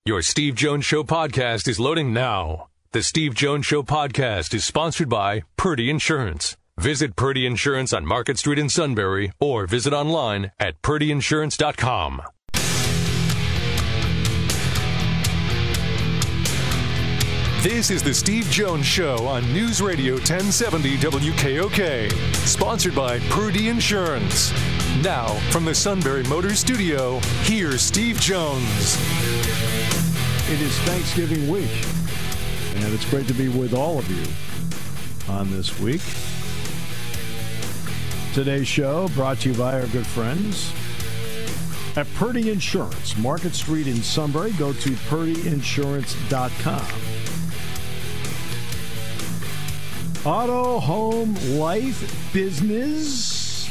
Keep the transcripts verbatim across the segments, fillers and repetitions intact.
Your Steve Jones Show podcast is loading now. The Steve Jones Show podcast is sponsored by Purdy Insurance. Visit Purdy Insurance on Market Street in Sunbury or visit online at purdy insurance dot com. This is the Steve Jones Show on News Radio ten seventy W K O K. Sponsored by Purdy Insurance. Now, from the Sunbury Motors Studio, here's Steve Jones. It is Thanksgiving week, and it's great to be with all of you on this week. Today's show brought to you by our good friends at Purdy Insurance, Market Street in Sunbury. Go to purdy insurance dot com. Auto, home, life, business,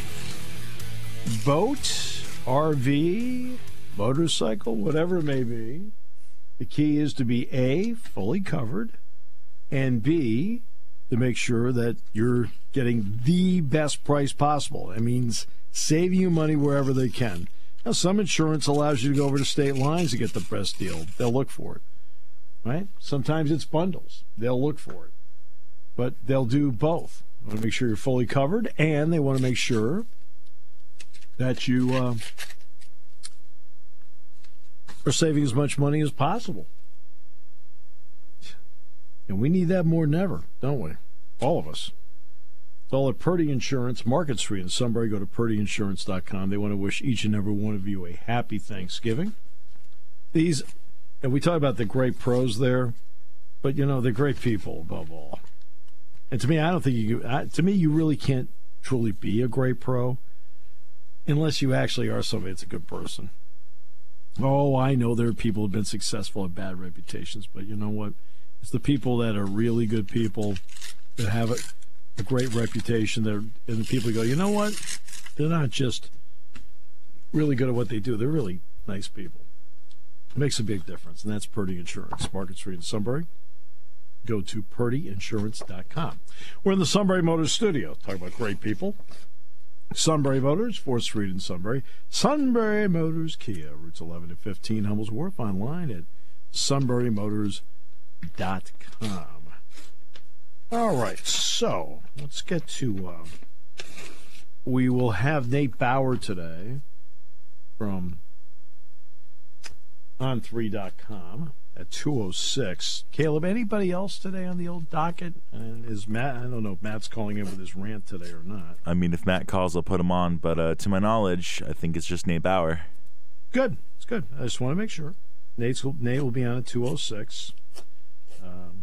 boat, R V, motorcycle, whatever it may be. The key is to be A, fully covered, and B, to make sure that you're getting the best price possible. That means saving you money wherever they can. Now, some insurance allows you to go over to state lines to get the best deal. They'll look for it, right? Sometimes it's bundles. They'll look for it. But they'll do both. They want to make sure you're fully covered, and they want to make sure that you uh, are saving as much money as possible. And we need that more than ever, don't we? All of us. It's all at Purdy Insurance, Market Street in Sunbury. Go to purdy insurance dot com. They want to wish each and every one of you a happy Thanksgiving. These, and we talk about the great pros there, but, you know, they're great people above all. And to me, I don't think you, I, to me, you really can't truly be a great pro unless you actually are somebody that's a good person. Oh, I know there are people who have been successful at bad reputations, but you know what? It's the people that are really good people that have a, a great reputation. That are, and the people who go, you know what? They're not just really good at what they do. They're really nice people. It makes a big difference, and that's Purdy Insurance, Market Street in Sunbury. Go to purdy insurance dot com. We're in the Sunbury Motors studio. Talk about great people. Sunbury Motors, fourth Street in Sunbury. Sunbury Motors Kia, routes eleven to fifteen, Hummel's Wharf. Online at sunbury motors dot com. All right, so let's get to... Uh, we will have Nate Bauer today from on three dot com. At two oh six. Caleb, anybody else today on the old docket? And is Matt, I don't know if Matt's calling in with his rant today or not. I mean, if Matt calls, I'll put him on. But uh, to my knowledge, I think it's just Nate Bauer. Good. It's good. I just want to make sure. Nate's, Nate will be on at two oh six. Um,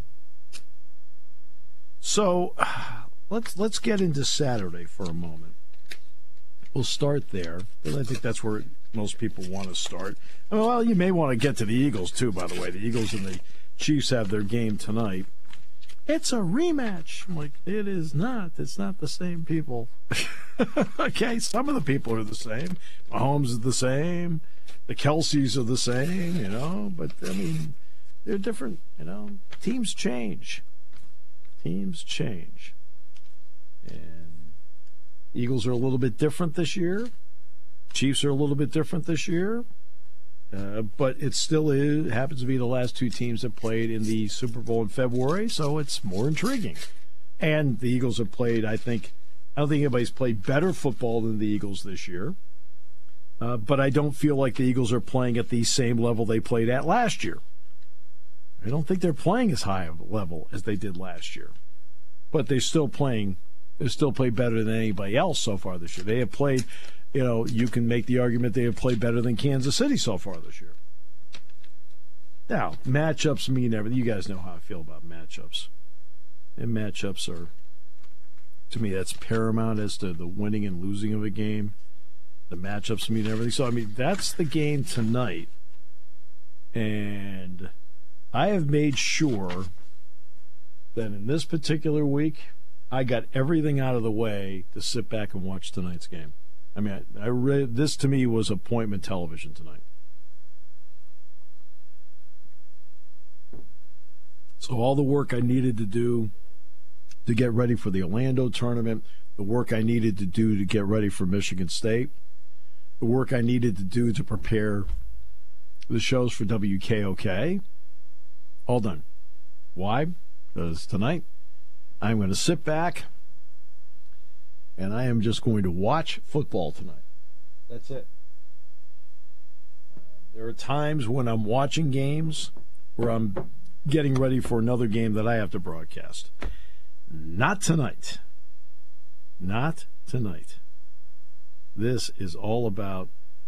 so let's let's get into Saturday for a moment. We'll start there. And I think that's where most people want to start. Well, you may want to get to the Eagles, too, by the way. The Eagles and the Chiefs have their game tonight. It's a rematch. I'm like, it is not. It's not the same people. Okay, some of the people are the same. Mahomes is the same. The Kelseys are the same, you know. But, I mean, they're different, you know. Teams change. Teams change. And Eagles are a little bit different this year. Chiefs are a little bit different this year, uh, but it still is, happens to be the last two teams that played in the Super Bowl in February, so it's more intriguing. And the Eagles have played, I think, I don't think anybody's played better football than the Eagles this year, uh, but I don't feel like the Eagles are playing at the same level they played at last year. I don't think they're playing as high of a level as they did last year, but they're still playing, they still play better than anybody else so far this year. They have played... You know, you can make the argument they have played better than Kansas City so far this year. Now, matchups mean everything. You guys know how I feel about matchups. And matchups are, to me, that's paramount as to the winning and losing of a game. The matchups mean everything. So, I mean, that's the game tonight. And I have made sure that in this particular week, I got everything out of the way to sit back and watch tonight's game. I mean, I, I read this to me was appointment television tonight. So all the work I needed to do to get ready for the Orlando tournament, the work I needed to do to get ready for Michigan State, the work I needed to do to prepare the shows for W K O K. All done. Why? Because tonight I'm going to sit back and I am just going to watch football tonight. That's it. Uh, there are times when I'm watching games where I'm getting ready for another game that I have to broadcast. Not tonight. Not tonight. This is all about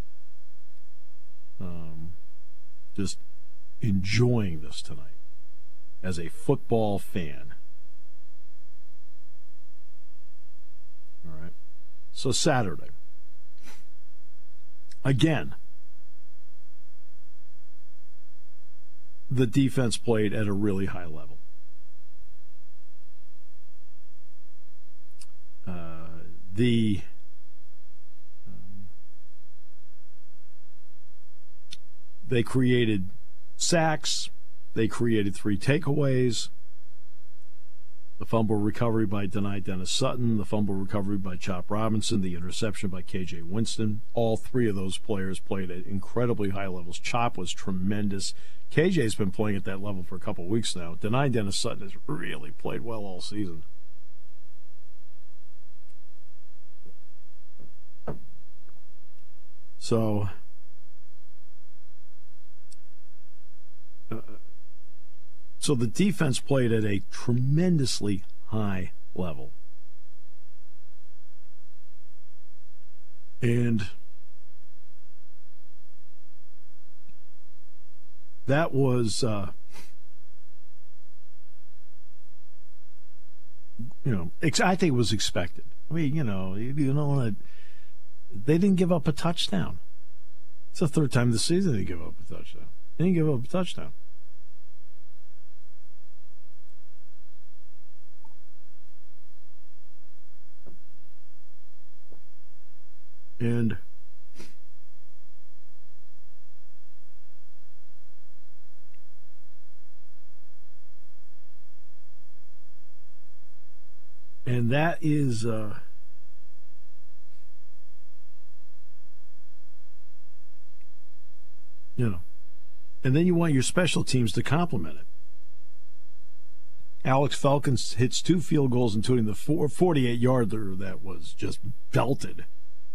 um, just enjoying this tonight as a football fan. All right. So Saturday. Again, the defense played at a really high level. Uh, the um, they created sacks. They created three takeaways. The fumble recovery by Denai Dennis Sutton, the fumble recovery by Chop Robinson, the interception by K J Winston. All three of those players played at incredibly high levels. Chop was tremendous. K J's been playing at that level for a couple of weeks now. Denai Dennis Sutton has really played well all season. So, uh, so the defense played at a tremendously high level. And that was, uh, you know, ex- I think it was expected. I mean, you know, you, you know, they didn't give up a touchdown. It's the third time this season they give up a touchdown. They didn't give up a touchdown. And and that is uh, you know, and then you want your special teams to complement it. Alex Falcons hits two field goals, including the forty-eight yarder that was just belted.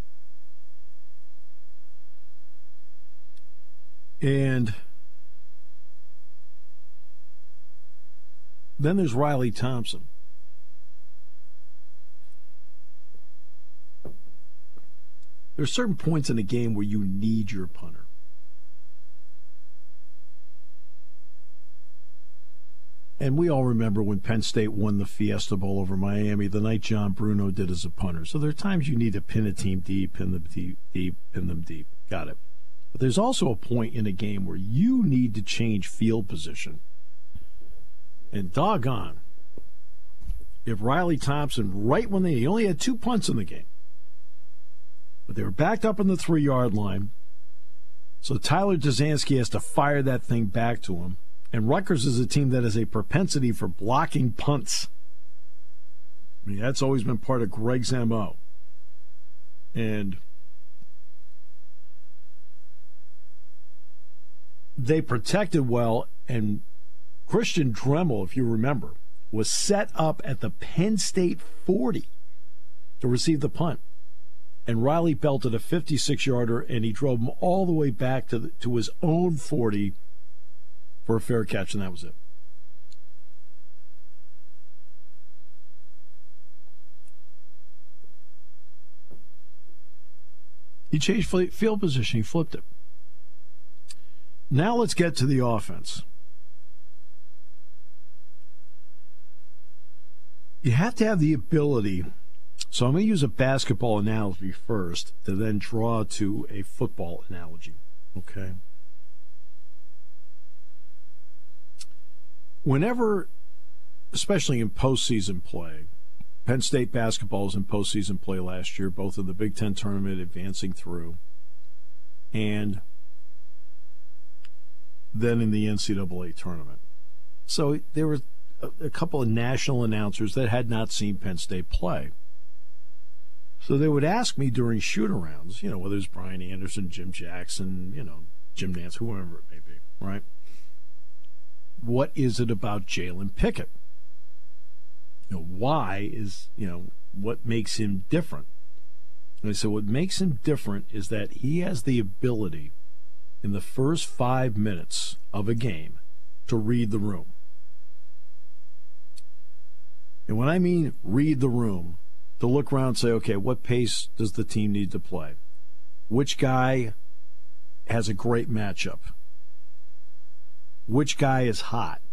And then there's Riley Thompson. There's certain points in a game where you need your punter. And we all remember when Penn State won the Fiesta Bowl over Miami, the night John Bruno did as a punter. So there are times you need to pin a team deep, pin them deep, deep, pin them deep. Got it. But there's also a point in a game where you need to change field position. And doggone, if Riley Thompson, right when they he only had two punts in the game, but they were backed up on the three-yard line, so Tyler Dzansky has to fire that thing back to him. And Rutgers is a team that has a propensity for blocking punts. I mean, that's always been part of Greg's M O. And they protected well, and Christian Dremel, if you remember, was set up at the Penn State forty to receive the punt. And Riley belted a fifty-six-yarder, and he drove him all the way back to the, to his own forty for a fair catch, and that was it. He changed field position. He flipped it. Now let's get to the offense. You have to have the ability. So I'm going to use a basketball analogy first to then draw to a football analogy. Okay? Whenever, especially in postseason play, Penn State basketball was in postseason play last year, both in the Big Ten tournament advancing through, and then in the N C double A tournament. So there were a, a couple of national announcers that had not seen Penn State play. So they would ask me during shoot-arounds, you know, whether it's Brian Anderson, Jim Jackson, you know, Jim Nantz, whoever it may be, right? What is it about Jalen Pickett? You know, why is, you know, what makes him different? And so what makes him different is that he has the ability in the first five minutes of a game to read the room. And when I mean read the room, to look around and say, okay, what pace does the team need to play? Which guy has a great matchup? Which guy is hot?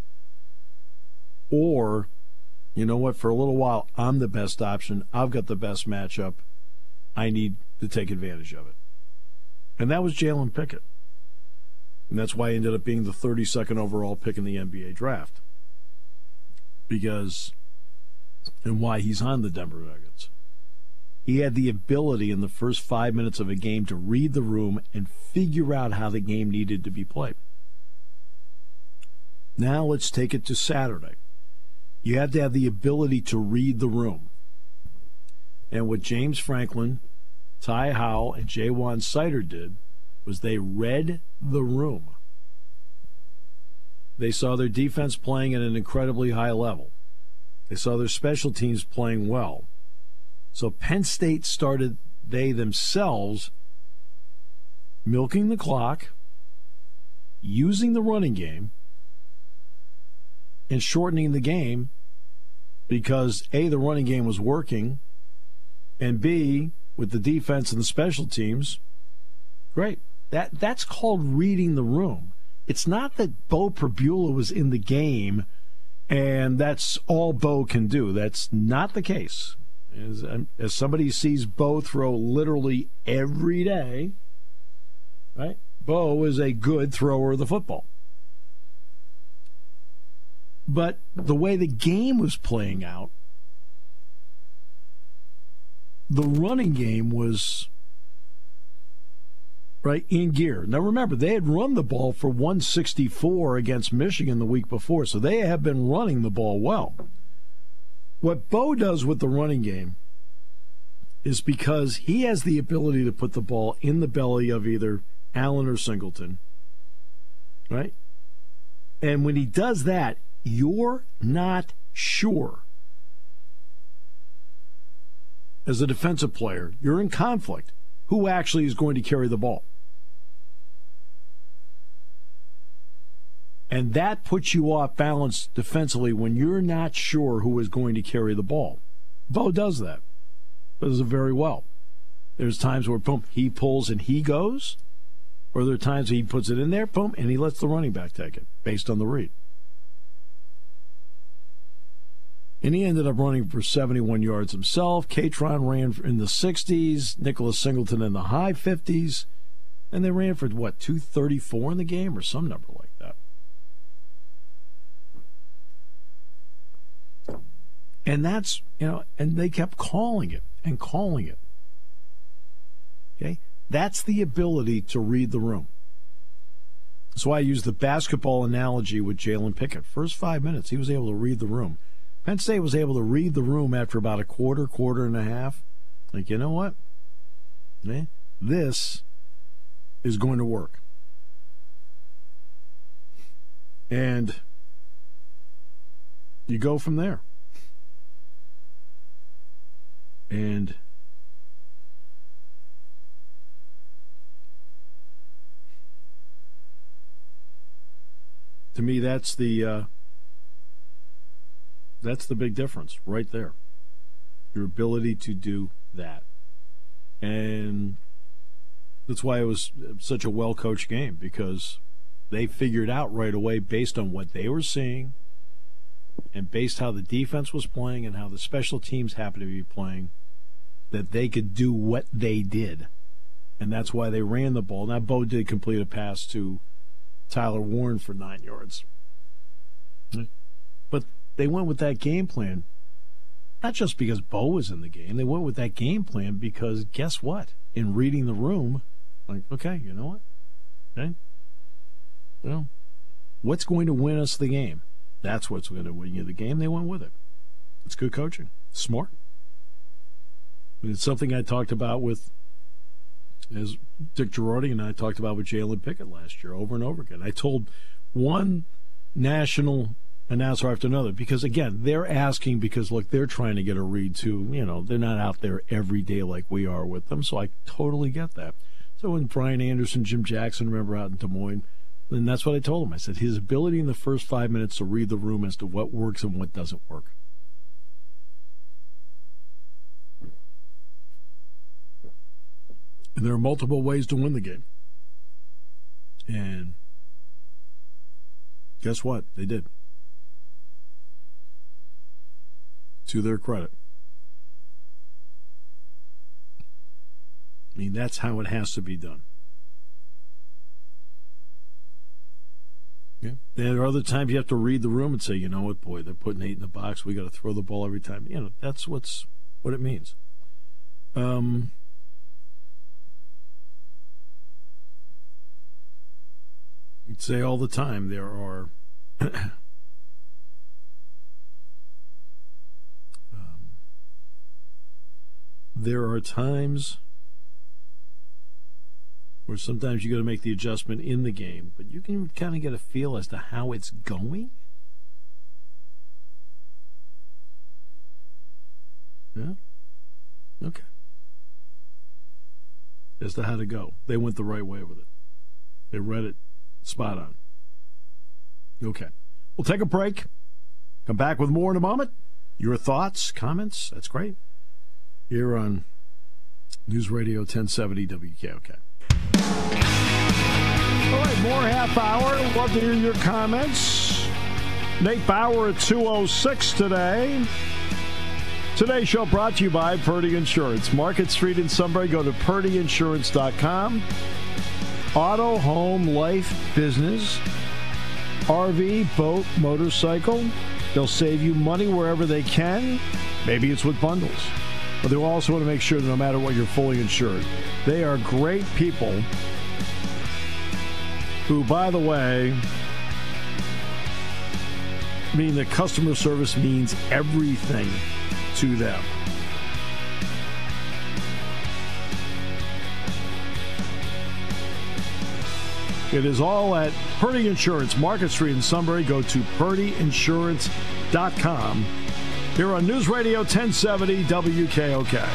Or, you know what, for a little while, I'm the best option. I've got the best matchup. I need to take advantage of it. And that was Jalen Pickett. And that's why he ended up being the thirty-second overall pick in the N B A draft. Because, and why he's on the Denver Nuggets. He had the ability in the first five minutes of a game to read the room and figure out how the game needed to be played. Now let's take it to Saturday. You had to have the ability to read the room. And what James Franklin, Ty Howell, and Jaywan Sider did was they read the room. They saw their defense playing at an incredibly high level. They saw their special teams playing well. So Penn State started, they themselves, milking the clock, using the running game, and shortening the game because, A, the running game was working, and B, with the defense and the special teams, great. That That's called reading the room. It's not that Bo Prabula was in the game and that's all Bo can do. That's not the case. As, as somebody sees Bo throw literally every day, right? Bo is a good thrower of the football. But the way the game was playing out, the running game was right in gear. Now remember, they had run the ball for one sixty-four against Michigan the week before, so they have been running the ball well. What Bo does with the running game is because he has the ability to put the ball in the belly of either Allen or Singleton, right? And when he does that, you're not sure. As a defensive player, you're in conflict. Who actually is going to carry the ball? And that puts you off balance defensively when you're not sure who is going to carry the ball. Bo does that. Does it very well. There's times where, boom, he pulls and he goes. Or there are times he puts it in there, boom, and he lets the running back take it based on the read. And he ended up running for seventy-one yards himself. Katron ran in the sixties. Nicholas Singleton in the high fifties. And they ran for, what, two thirty-four in the game or some number like that. And that's, you know, and they kept calling it and calling it. Okay? That's the ability to read the room. That's why I use the basketball analogy with Jalen Pickett. First five minutes, he was able to read the room. Penn State was able to read the room after about a quarter, quarter and a half. Like, you know what? Okay? This is going to work. And you go from there. And to me, that's the uh, that's the big difference right there. Your ability to do that. And that's why it was such a well-coached game, because they figured out right away, based on what they were seeing and based how the defense was playing and how the special teams happened to be playing, that they could do what they did. And that's why they ran the ball. Now, Bo did complete a pass to Tyler Warren for nine yards. But they went with that game plan, not just because Bo was in the game. They went with that game plan because, guess what? In reading the room, like, okay, you know what? Okay. Well, what's going to win us the game? That's what's going to win you the game. They went with it. It's good coaching. Smart. It's something I talked about with as Dick Girardi and I talked about with Jalen Pickett last year over and over again. I told one national announcer after another because, again, they're asking because, look, they're trying to get a read, too. You know, they're not out there every day like we are with them, so I totally get that. So when Brian Anderson, Jim Jackson, remember out in Des Moines, and that's what I told him. I said his ability in the first five minutes to read the room as to what works and what doesn't work. And there are multiple ways to win the game. And guess what? They did. To their credit. I mean, that's how it has to be done. Yeah. There are other times you have to read the room and say, you know what, boy, they're putting eight in the box. We got to throw the ball every time. You know, that's what's what it means. Um, you'd say all the time there are um, there are times where sometimes you got to make the adjustment in the game, but you can kind of get a feel as to how it's going. Yeah? Okay. As to how to go. They went the right way with it. They read it spot on. Okay. We'll take a break. Come back with more in a moment. Your thoughts, comments, that's great. Here on News Radio ten seventy W K O K. All right, more half hour. Love to hear your comments. Nate Bauer at two oh six today. Today's show brought to you by Purdy Insurance. Market Street in Sunbury. Go to purdy insurance dot com. Auto, home, life, business, R V, boat, motorcycle. They'll save you money wherever they can. Maybe it's with bundles. But they also want to make sure that no matter what, you're fully insured. They are great people who, by the way, mean that customer service means everything to them. It is all at Purdy Insurance, Market Street in Sunbury. Go to purdy insurance dot com. Here on News Radio ten seventy W K O K.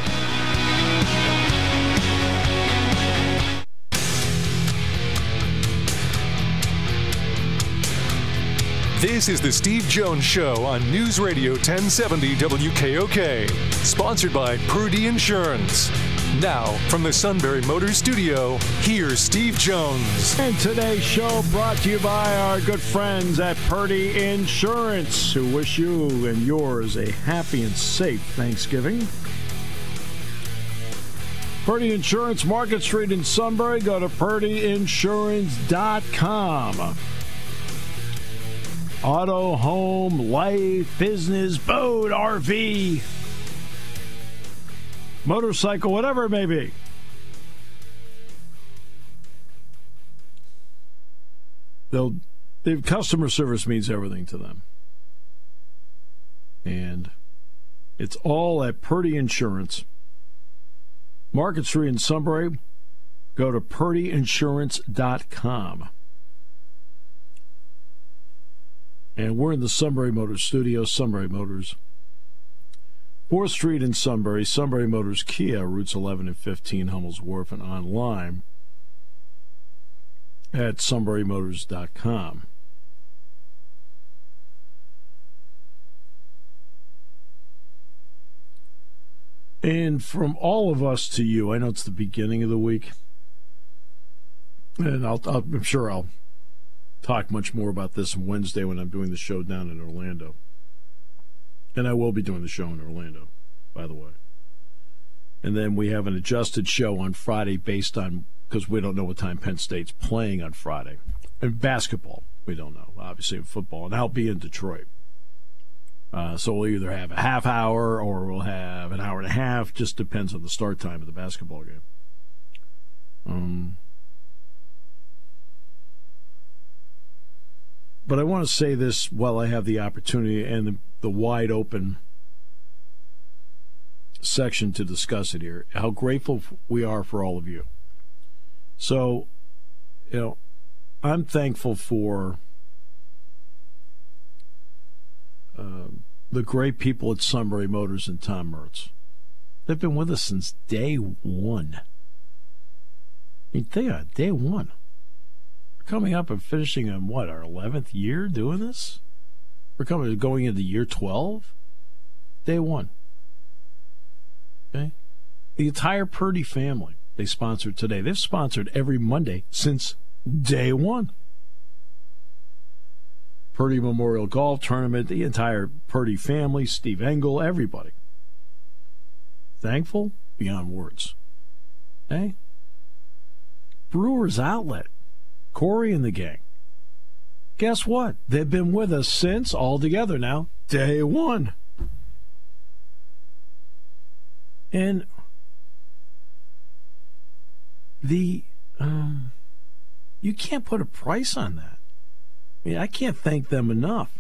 This is the Steve Jones Show on News Radio ten seventy W K O K. Sponsored by Purdy Insurance. Now, from the Sunbury Motors Studio, here's Steve Jones. And today's show brought to you by our good friends at Purdy Insurance, who wish you and yours a happy and safe Thanksgiving. Purdy Insurance, Market Street in Sunbury. Go to purdy insurance dot com. Auto, home, life, business, boat, R V, motorcycle, whatever it may be. They'll, the customer service means everything to them. And it's all at Purdy Insurance. Market Street in Sunbury. Go to purdy insurance dot com. And we're in the Sunbury Motors studio, Sunbury Motors. fourth Street in Sunbury, Sunbury Motors Kia, routes eleven and fifteen, Hummel's Wharf, and online at sunbury motors dot com. And from all of us to you, I know it's the beginning of the week, and I'll, I'll, I'm sure I'll talk much more about this on Wednesday when I'm doing the show down in Orlando. And I will be doing the show in Orlando, by the way. And then we have an adjusted show on Friday based on, because we don't know what time Penn State's playing on Friday. And basketball, we don't know. Obviously, in football. And I'll be in Detroit. Uh, so we'll either have a half hour or we'll have an hour and a half. Just depends on the start time of the basketball game. Um... But I want to say this while I have the opportunity and the, the wide open section to discuss it here, how grateful we are for all of you. So, you know, I'm thankful for uh, the great people at Sunbury Motors and Tom Mertz. They've been with us since day one. I mean, they are day one. We're coming up and finishing on what, our eleventh year doing this? We're coming going into year twelve. Day one. Okay, the entire Purdy family they sponsored today. They've sponsored every Monday since day one. Purdy Memorial Golf Tournament, the entire Purdy family, Steve Engel, everybody. Thankful beyond words. Okay? Brewers Outlet, Corey and the gang. Guess what? They've been with us since, all together now, day one. And the, um, you can't put a price on that. I mean, I can't thank them enough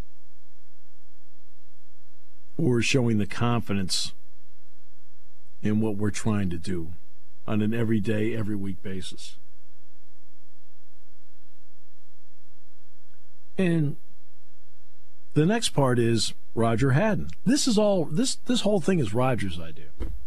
for showing the confidence in what we're trying to do on an everyday, every week basis. And the next part is Roger Haddon. This is all, this, this whole thing is Roger's idea.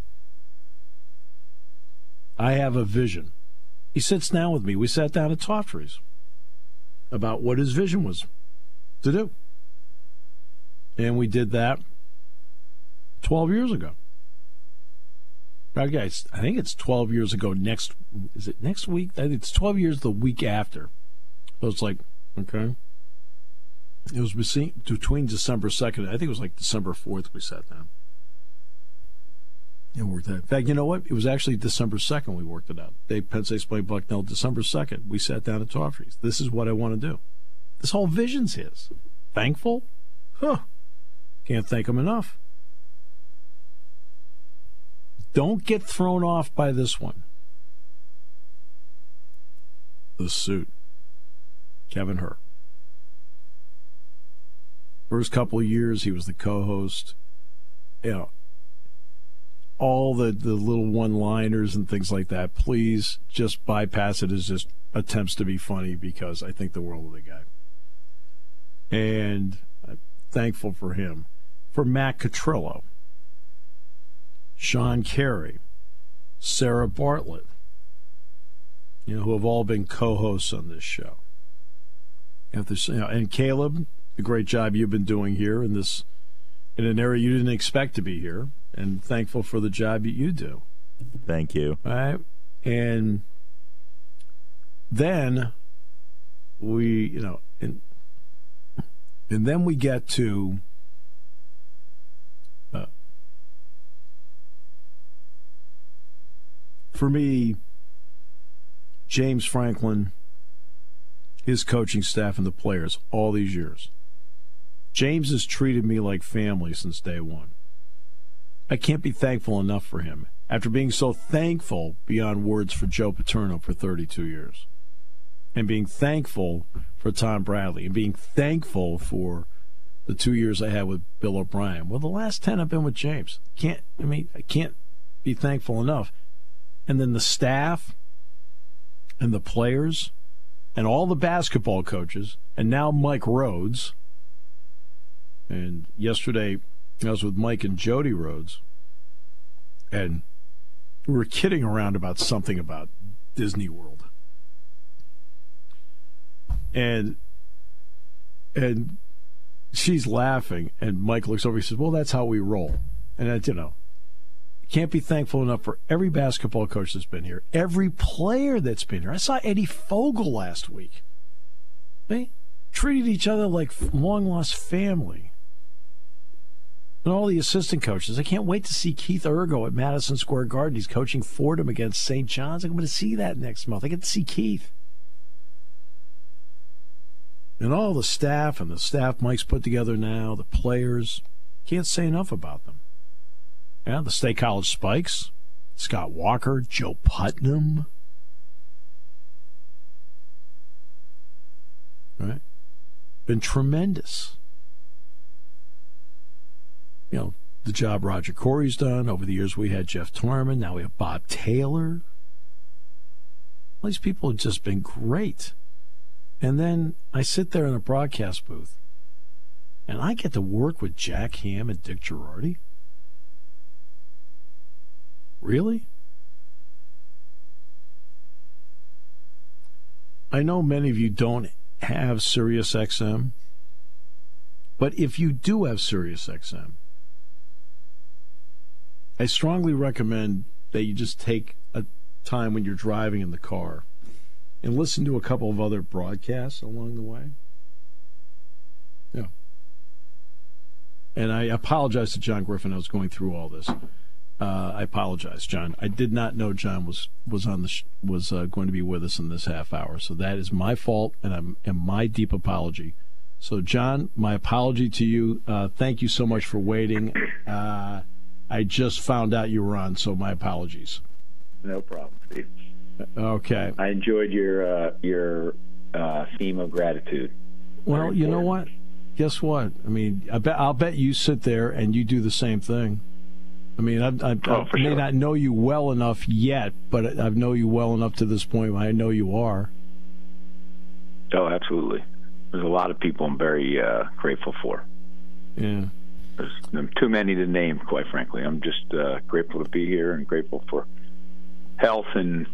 I have a vision. He sits down with me. We sat down at Toftry's about what his vision was to do. And we did that twelve years ago. Right, guys, I think it's twelve years ago next, is it next week? I think it's twelve years the week after. So it's like, okay. It was between December second, I think it was like December fourth we sat down. And worked that. In fact, you know what? It was actually December second we worked it out. Dave Pence explained Bucknell, December second, we sat down at Toffree's. This is what I want to do. This whole vision's his. Thankful? Huh. Can't thank him enough. Don't get thrown off by this one. The suit. Kevin Hurt. First couple of years, he was the co-host. You know, all the, the little one-liners and things like that, please just bypass it as just attempts to be funny, because I think the world of the guy. And I'm thankful for him. For Matt Catrillo, Sean Carey, Sarah Bartlett, you know, who have all been co-hosts on this show. And, this, you know, and Caleb, the great job you've been doing here in this, in an area you didn't expect to be here, and thankful for the job that you do. Thank you. All right. And then we, you know, and, and then we get to uh, for me, James Franklin, his coaching staff, and the players all these years. James has treated me like family since day one. I can't be thankful enough for him after being so thankful beyond words for Joe Paterno for thirty-two years, and being thankful for Tom Bradley, and being thankful for the two years I had with Bill O'Brien. Well, the last ten I've been with James. Can't I mean I can't be thankful enough. And then the staff and the players and all the basketball coaches, and now Mike Rhodes. And yesterday I was with Mike and Jody Rhodes, and we were kidding around about something about Disney World. And and she's laughing, and Mike looks over, he says, well, that's how we roll. And I, you know, can't be thankful enough for every basketball coach that's been here, every player that's been here. I saw Eddie Fogel last week. They treated each other like long-lost family. And all the assistant coaches. I can't wait to see Keith Ergo at Madison Square Garden. He's coaching Fordham against Saint John's. I'm going to see that next month. I get to see Keith. And all the staff and the staff Mike's put together now, the players, can't say enough about them. Yeah, the State College Spikes, Scott Walker, Joe Putnam. Right? Been tremendous. You know, the job Roger Corey's done. Over the years we had Jeff Torman. Now we have Bob Taylor. All these people have just been great. And then I sit there in a broadcast booth, and I get to work with Jack Ham and Dick Girardi? Really? I know many of you don't have Sirius X M, but if you do have Sirius X M, I strongly recommend that you just take a time when you're driving in the car and listen to a couple of other broadcasts along the way. Yeah. And I apologize to John Griffin. I was going through all this. Uh, I apologize, John. I did not know John was was on the sh- was uh, going to be with us in this half hour. So that is my fault, and I'm and my deep apology. So, John, my apology to you. Uh, thank you so much for waiting. Uh, I just found out you were on, so my apologies. No problem, Steve. Okay. I enjoyed your uh, your uh, theme of gratitude. Well, you know what? Guess what? I mean, I bet I'll bet you sit there and you do the same thing. I mean, I, I, oh, I may sure. not know you well enough yet, but I know you well enough to this point where I know you are. Oh, absolutely. There's a lot of people I'm very uh, grateful for. Yeah. There's too many to name, quite frankly. I'm just uh, grateful to be here and grateful for health and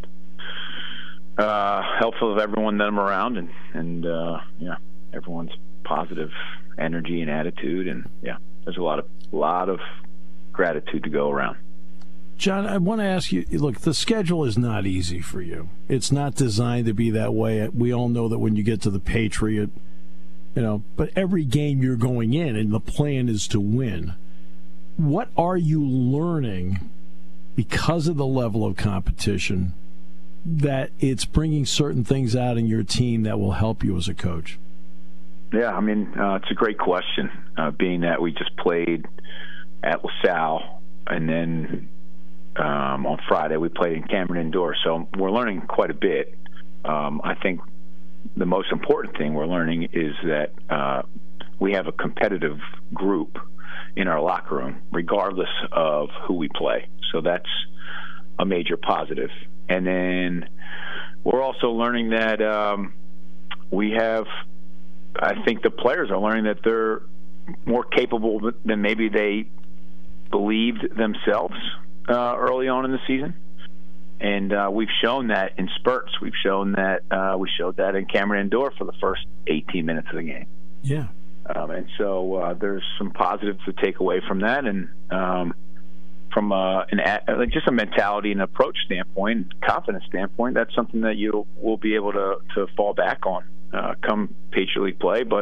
uh, health of everyone that I'm around, and and uh, yeah, everyone's positive energy and attitude, and yeah, there's a lot of lot of gratitude to go around. John, I want to ask you, look, the schedule is not easy for you. It's not designed to be that way. We all know that when you get to the Patriot, you know, but every game you're going in and the plan is to win. What are you learning because of the level of competition that it's bringing certain things out in your team that will help you as a coach? Yeah, I mean, uh, it's a great question, uh, being that we just played at LaSalle, and then um, on Friday we played in Cameron Indoor. So we're learning quite a bit. Um, I think the most important thing we're learning is that uh, we have a competitive group in our locker room, regardless of who we play. So that's a major positive. And then we're also learning that um, we have, I think the players are learning that they're more capable than maybe they believed themselves uh, early on in the season, and uh, we've shown that in spurts. We've shown that uh, we showed that in Cameron Indoor for the first eighteen minutes of the game. Yeah, um, and so uh, there's some positives to take away from that, and um, from a, an a, just a mentality and approach standpoint, confidence standpoint, that's something that you will be able to to fall back on uh, come Patriot League play, but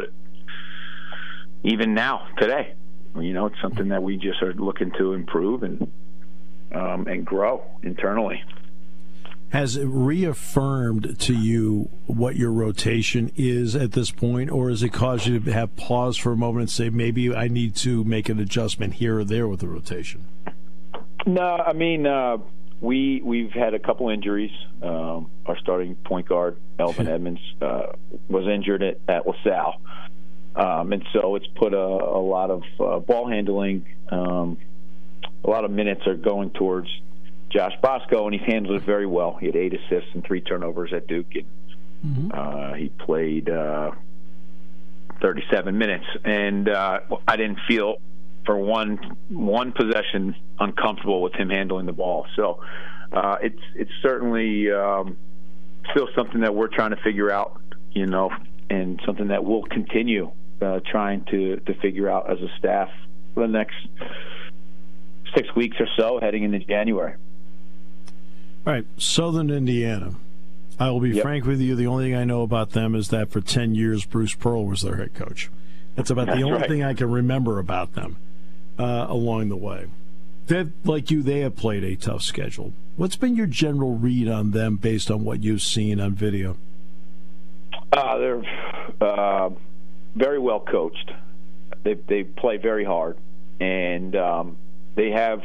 even now today. You know, it's something that we just are looking to improve and um, and grow internally. Has it reaffirmed to you what your rotation is at this point, or has it caused you to have pause for a moment and say, maybe I need to make an adjustment here or there with the rotation? No, I mean, uh, we, we've had a couple injuries. Um, our starting point guard, Elvin Edmonds, uh, was injured at, at LaSalle. Um, and so it's put a, a lot of uh, ball handling, um, a lot of minutes are going towards Josh Bosco, and he's handled it very well. He had eight assists and three turnovers at Duke. And, mm-hmm. uh, he played uh, thirty-seven minutes, and uh, I didn't feel for one one possession uncomfortable with him handling the ball. So uh, it's it's certainly um, still something that we're trying to figure out, you know, and something that we'll continue Uh, trying to, to figure out as a staff for the next six weeks or so heading into January. All right, Southern Indiana. I will be yep. frank with you. The only thing I know about them is that for ten years, Bruce Pearl was their head coach. That's about That's the only right. thing I can remember about them uh, along the way. They've, like you, they have played a tough schedule. What's been your general read on them based on what you've seen on video? Uh, they're uh, very well coached. They they play very hard, and um, they have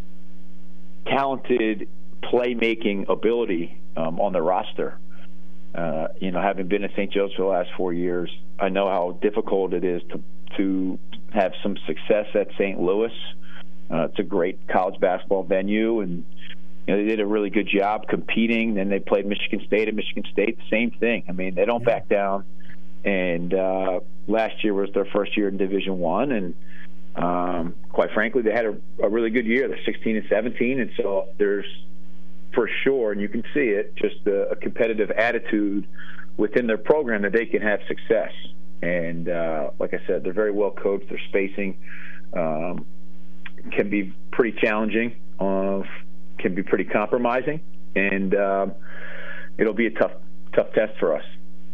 talented playmaking ability um, on their roster. Uh, you know, having been at Saint Joe's for the last four years, I know how difficult it is to to have some success at Saint Louis. Uh, it's a great college basketball venue, and You know, they did a really good job competing. Then they played Michigan State, and Michigan State, the same thing. I mean, they don't back down. And uh, last year was their first year in Division One, and um, quite frankly, they had a, a really good year. They're sixteen and seventeen, and so there's for sure, and you can see it, just a, a competitive attitude within their program that they can have success. And uh, like I said, they're very well coached. Their spacing um, can be pretty challenging, uh, can be pretty compromising, and um, it'll be a tough, tough test for us.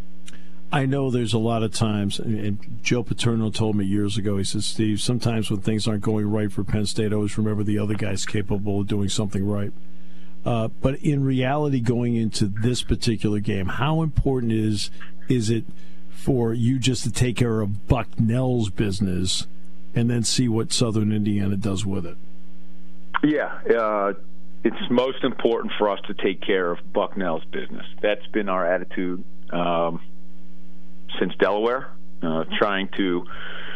I know there's a lot of times, and Joe Paterno told me years ago, he says, Steve, sometimes when things aren't going right for Penn State, I always remember the other guy's capable of doing something right. Uh, but in reality, going into this particular game, how important is is it for you just to take care of Bucknell's business and then see what Southern Indiana does with it? Yeah, uh, it's most important for us to take care of Bucknell's business. That's been our attitude um, since Delaware, uh, trying to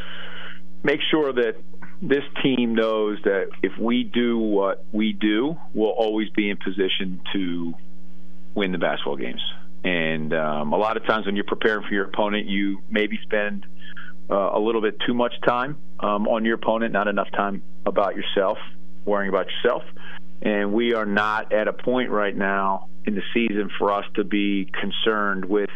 make sure that this team knows that if we do what we do, we'll always be in position to win the basketball games. And um, a lot of times when you're preparing for your opponent, you maybe spend uh, a little bit too much time um, on your opponent, not enough time about yourself, worrying about yourself. And we are not at a point right now in the season for us to be concerned with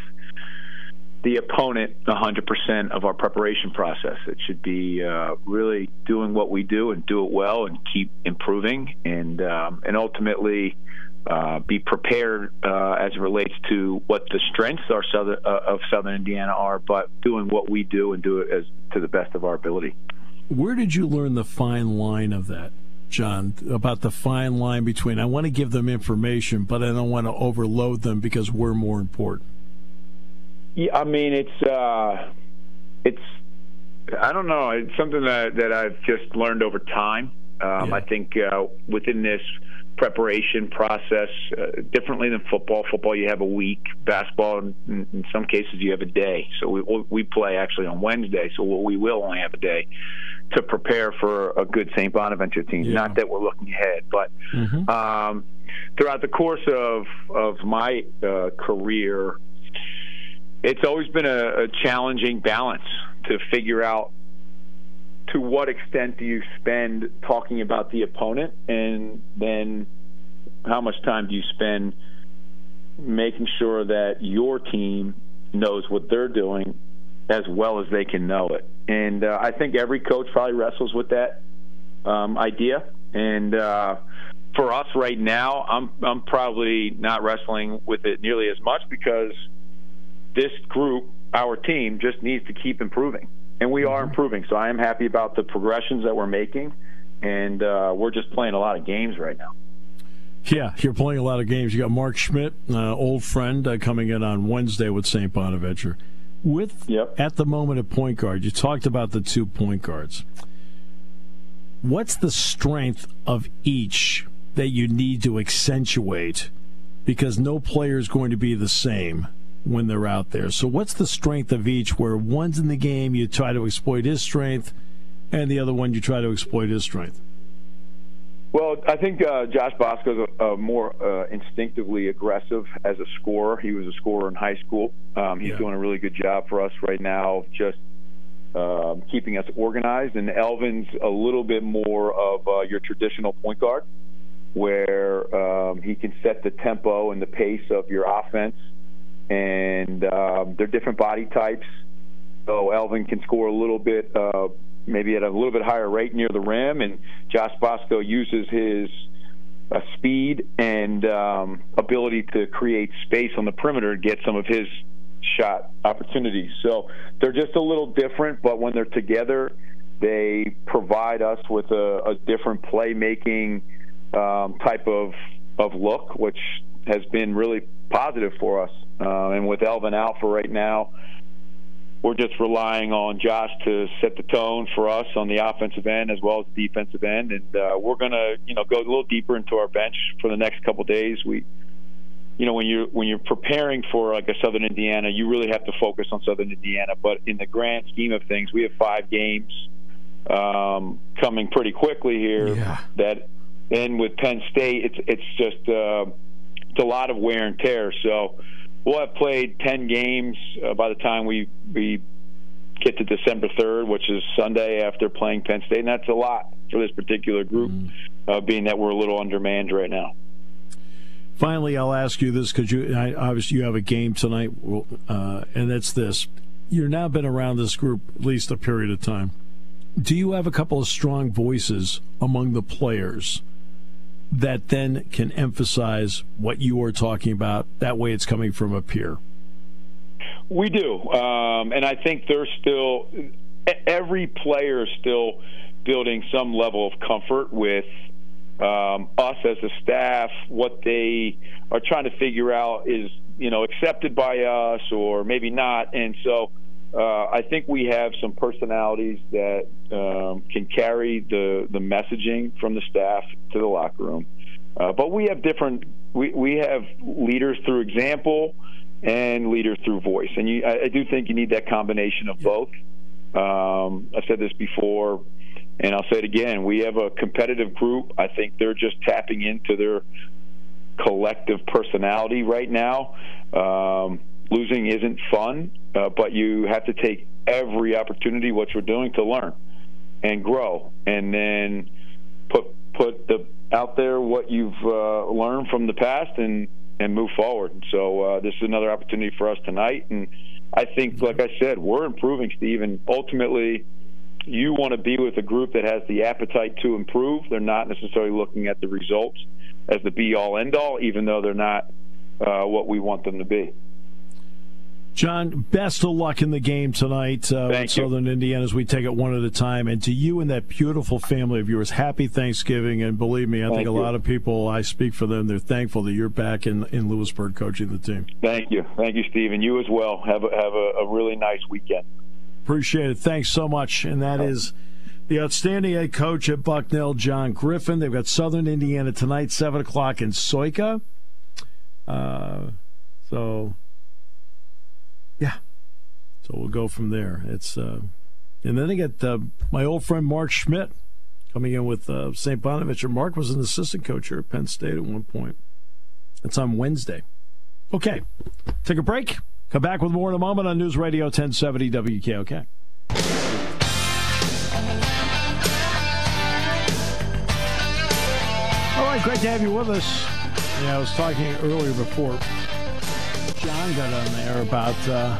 the opponent one hundred percent of our preparation process. It should be uh, really doing what we do and do it well and keep improving, and um, and ultimately uh, be prepared uh, as it relates to what the strengths are Southern, uh, of Southern Indiana are, but doing what we do and do it as to the best of our ability. Where did you learn the fine line of that, John, about the fine line between I want to give them information, but I don't want to overload them because we're more important? Yeah, I mean, it's uh, it's I don't know. It's something that that I've just learned over time. Um, yeah. I think uh, within this preparation process, uh, differently than football. Football, you have a week. Basketball, in, in some cases, you have a day. So we we play actually on Wednesday. So we will only have a day to prepare for a good Saint Bonaventure team. Yeah. Not that we're looking ahead, but mm-hmm. um, throughout the course of of my uh, career, it's always been a, a challenging balance to figure out to what extent do you spend talking about the opponent, and then how much time do you spend making sure that your team knows what they're doing as well as they can know it. And uh, I think every coach probably wrestles with that um, idea. And uh, for us right now, I'm I'm probably not wrestling with it nearly as much because this group, our team, just needs to keep improving. And we are improving. So I am happy about the progressions that we're making. And uh, we're just playing a lot of games right now. Yeah, you're playing a lot of games. You got Mark Schmidt, uh, old friend, uh, coming in on Wednesday with Saint Bonaventure. With yep. At the moment at point guard, you talked about the two point guards. What's the strength of each that you need to accentuate? Because no player is going to be the same when they're out there. So what's the strength of each where one's in the game, you try to exploit his strength, and the other one you try to exploit his strength? Well, I think uh, Josh Bosco's a, a more uh, instinctively aggressive as a scorer. He was a scorer in high school. Um, he's yeah. doing a really good job for us right now, just uh, keeping us organized. And Elvin's a little bit more of uh, your traditional point guard, where um, he can set the tempo and the pace of your offense. And um, they're different body types. So Elvin can score a little bit, uh, maybe at a little bit higher rate near the rim, and Josh Bosco uses his uh, speed and um, ability to create space on the perimeter to get some of his shot opportunities. So they're just a little different, but when they're together, they provide us with a, a different playmaking um, type of, of look, which has been really positive for us. Uh, and with Elvin out for right now, we're just relying on Josh to set the tone for us on the offensive end as well as the defensive end. And uh, we're going to, you know, go a little deeper into our bench for the next couple of days. We, you know, when you're when you're preparing for like a Southern Indiana, you really have to focus on Southern Indiana. But in the grand scheme of things, we have five games um, coming pretty quickly here. Yeah. That and with Penn State, it's it's just uh, it's a lot of wear and tear. So we'll have played ten games uh, by the time we we get to December third, which is Sunday after playing Penn State, and that's a lot for this particular group, mm. uh, being that we're a little undermanned right now. Finally, I'll ask you this because you I, obviously you have a game tonight, uh, and it's this. You've now been around this group at least a period of time. Do you have a couple of strong voices among the players that then can emphasize what you are talking about? That way it's coming from a peer. We do, um, and I think there's still every player is still building some level of comfort with um, us as a staff. What they are trying to figure out is, you know, accepted by us or maybe not. And so uh, I think we have some personalities that um, can carry the the messaging from the staff to the locker room. Uh, but we have different. We we have leaders through example and leaders through voice. And you, I, I do think you need that combination of both. Um, I've said this before, and I'll say it again. We have a competitive group. I think they're just tapping into their collective personality right now. Um, losing isn't fun, uh, but you have to take every opportunity, what you're doing, to learn and grow, and then put put the out there what you've uh, learned from the past and and move forward. So uh, this is another opportunity for us tonight. And I think, like I said, we're improving, Steve, and ultimately you want to be with a group that has the appetite to improve. They're not necessarily looking at the results as the be-all, end-all, even though they're not uh, what we want them to be. John, best of luck in the game tonight uh, with Southern Indiana as we take it one at a time. And to you and that beautiful family of yours, happy Thanksgiving. And believe me, I Thank think a you. lot of people, I speak for them, they're thankful that you're back in, in Lewisburg coaching the team. Thank you. Thank you, Steve. And you as well. Have a, have a, a really nice weekend. Appreciate it. Thanks so much. And that is the outstanding head coach at Bucknell, John Griffin. They've got Southern Indiana tonight, seven o'clock in Soika. Uh, so... Yeah, so we'll go from there. It's uh, and then they get uh, my old friend Mark Schmidt coming in with uh, Saint Bonaventure. Mark was an assistant coach here at Penn State at one point. It's on Wednesday. Okay, take a break. Come back with more in a moment on News Radio ten seventy W K O K. All right, great to have you with us. Yeah, I was talking earlier before John got on there about, uh,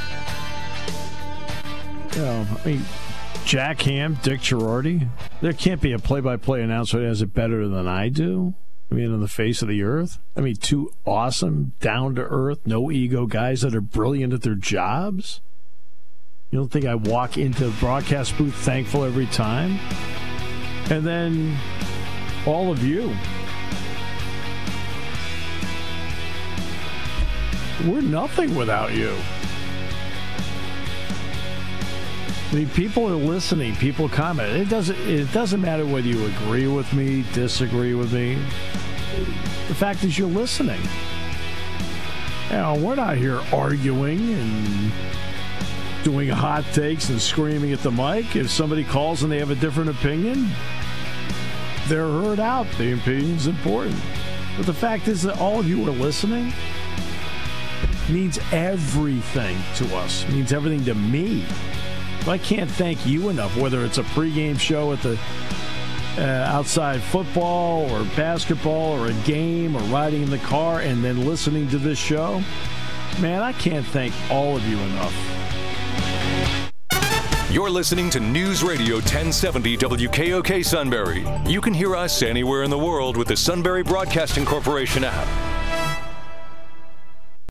you know, I mean, Jack Ham, Dick Girardi. There can't be a play-by-play announcer that has it better than I do. I mean, on the face of the earth. I mean, two awesome, down-to-earth, no-ego guys that are brilliant at their jobs. You don't think I walk into the broadcast booth thankful every time? And then all of you. We're nothing without you. I mean, people are listening. People comment. It doesn't. It doesn't matter whether you agree with me, disagree with me. The fact is, you're listening. You know, we're not here arguing and doing hot takes and screaming at the mic. If somebody calls and they have a different opinion, they're heard out. The opinion's important. But the fact is that all of you are listening. Means everything to us. Means everything to me. I can't thank you enough, whether it's a pregame show at the uh, outside football or basketball or a game or riding in the car and then listening to this show. Man, I can't thank all of you enough. You're listening to News Radio ten seventy W K O K Sunbury. You can hear us anywhere in the world with the Sunbury Broadcasting Corporation app.